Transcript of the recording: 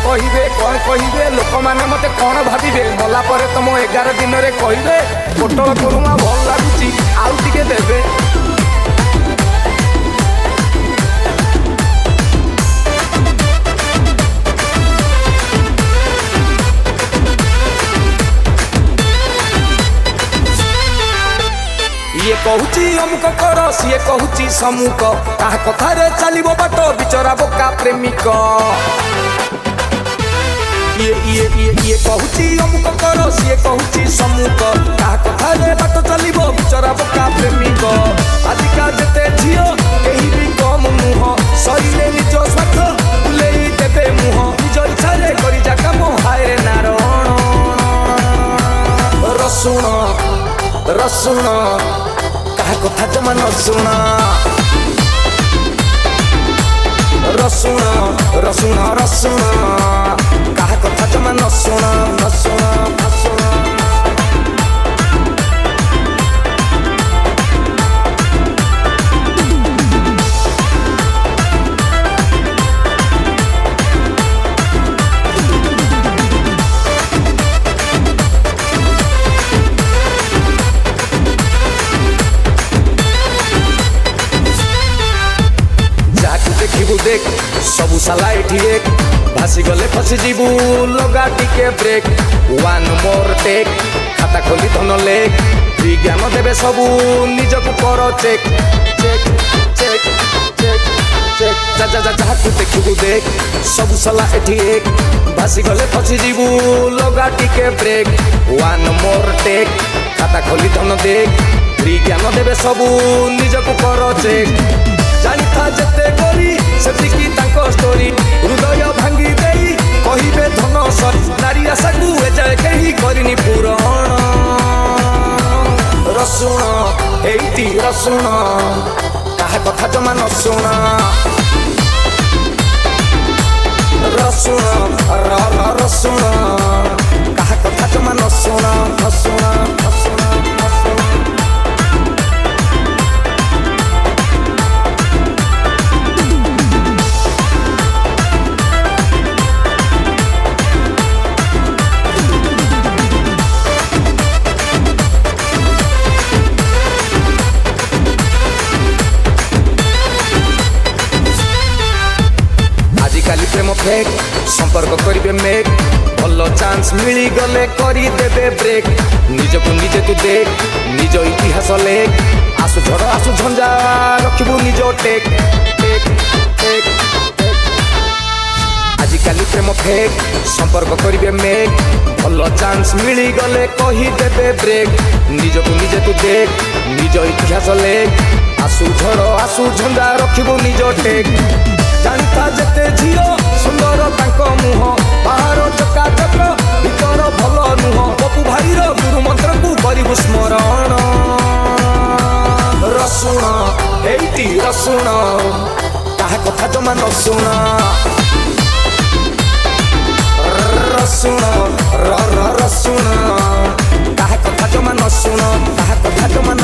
कहिबे कौन कहिबे लोक माने मते कौन भाबिबे मला परे तुम 11 दिन रे कहिबे पोटल कुरुमा भल लागुची आउ टिके देबे। ये कहूची अमुक कर सी कहूची समुक ता कथारे चलिबो बाट बिचरा बोका प्रेमिक। ये कहूची अमुक कर सी कहूची समुक ता कथारे बाट चलिबो बिचरा बोका प्रेमिक। आजिका जेते झियो केही भी कम मुह सरिले निज स्वार्थ बुलेई देबे मुह निज इच्छारे करि जा काम हाय रे नारायण। रसुण रसुण कहा कथा जमा न सुना रसुण रसुण रसुण कहा कथा जमा न सुना न सुना न सुना। देख सबू साला एक भासी गले फसी जीवू लगा टिके ब्रेक वन मोर टेक खाता खोली धन लेख विज्ञान देवे सबू निजक कर check check check check check जा जा जा जाकू देखू देख सबू साला एक भासी गले फसी जीवू लगा टिके ब्रेक वन मोर टेक खाता खोली धन देख विज्ञान देवे सबू निजक कर चेक। जानी था जते गोरी सेतिकी तांको स्टोरी हृदय भांगी देई कहिबे धन सरी नारी आशा को एजाए केही करिनी पूरण। रसुण एइटी रसुण काहा कथा जमा न सुना रसुण र र रसुण काहा कथा जमा न सुना न सुना न सुना न सुना। प्रेम फेक संपर्क करिबे मेक भल चांस मिली गले करी देबे ब्रेक निजको निजे तू देख निज इतिहास लेख आसु झड़ आसु झंझा रखिबू निज टेक टेक टेक। आजिकाली प्रेम फेक संपर्क करिबे मेक भल चांस मिली गले कही देबे ब्रेक निजको निजे तू देख निज इतिहास लेख आसु झड़ आसु झंझा रखिबू निज टेक। जानिता जेते झियो सुंदर तांको मुह बाहर चका चक्र भीतर भल नुह बपु भाईर गुरु मंत्र को करिबु स्मरण। रसुण एइटी रसुण काहा कथा जमा न सुना रसुण र र रसुण काहा कथा जमा न सुना काहा कथा जमा